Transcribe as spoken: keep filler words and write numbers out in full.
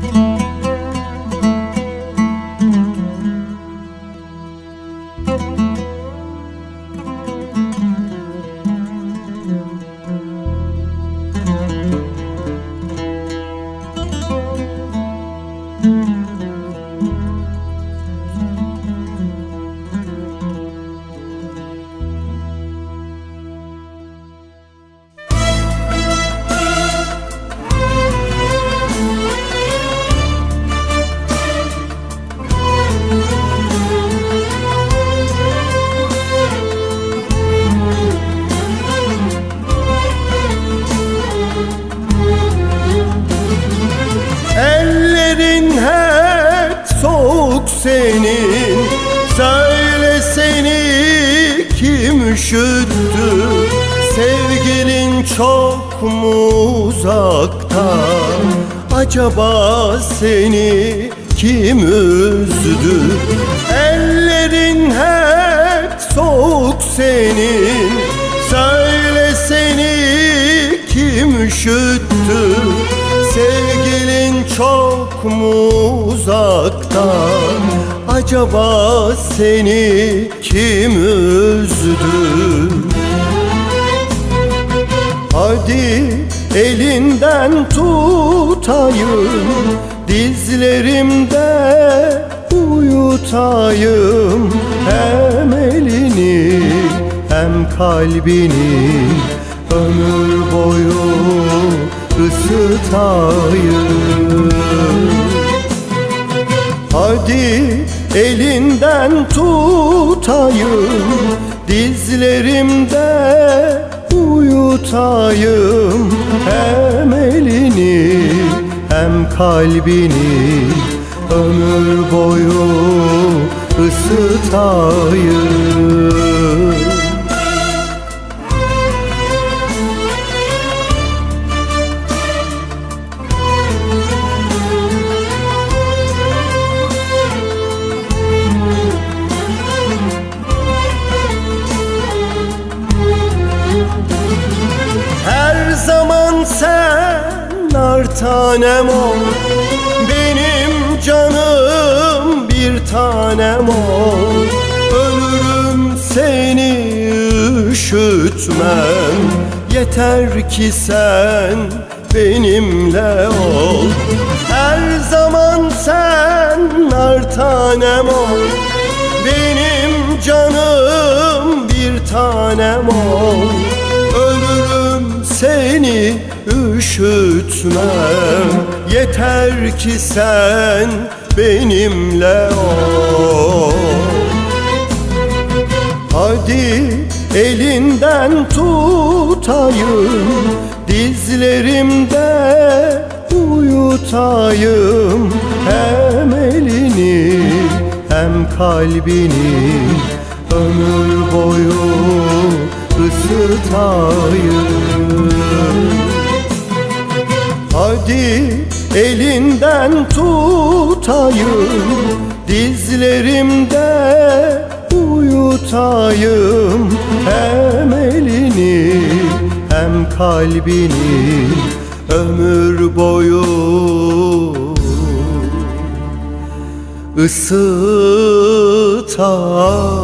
Senin, söyle seni kim üşüttü? Sevgilin çok mu uzakta? Acaba seni kim üzdü? Ellerin hep soğuk senin, söyle seni kim üşüttü? Sevgilin çok mu uzakta? Acaba seni kim üzdü? Hadi elinden tutayım, dizlerimde uyutayım. Hem elini hem kalbini ömür boyu ısıtayım. Hadi elinden tutayım, dizlerimde uyutayım. Hem elini hem kalbini ömür boyu ısıtayım. Her zaman sen nar tanem ol, benim canım bir tanem ol. Ölürüm seni üşütmem, yeter ki sen benimle ol. Her zaman sen nar tanem ol, benim canım bir tanem ol. Ölürüm seni üşütmem, yeter ki sen benimle ol. Hadi elinden tutayım, dizlerimde uyutayım. Hem elini hem kalbini ömür boyu ısıtayım. Hadi elinden tutayım, dizlerimde uyutayım. Hem elini hem kalbini ömür boyu ısıtayım.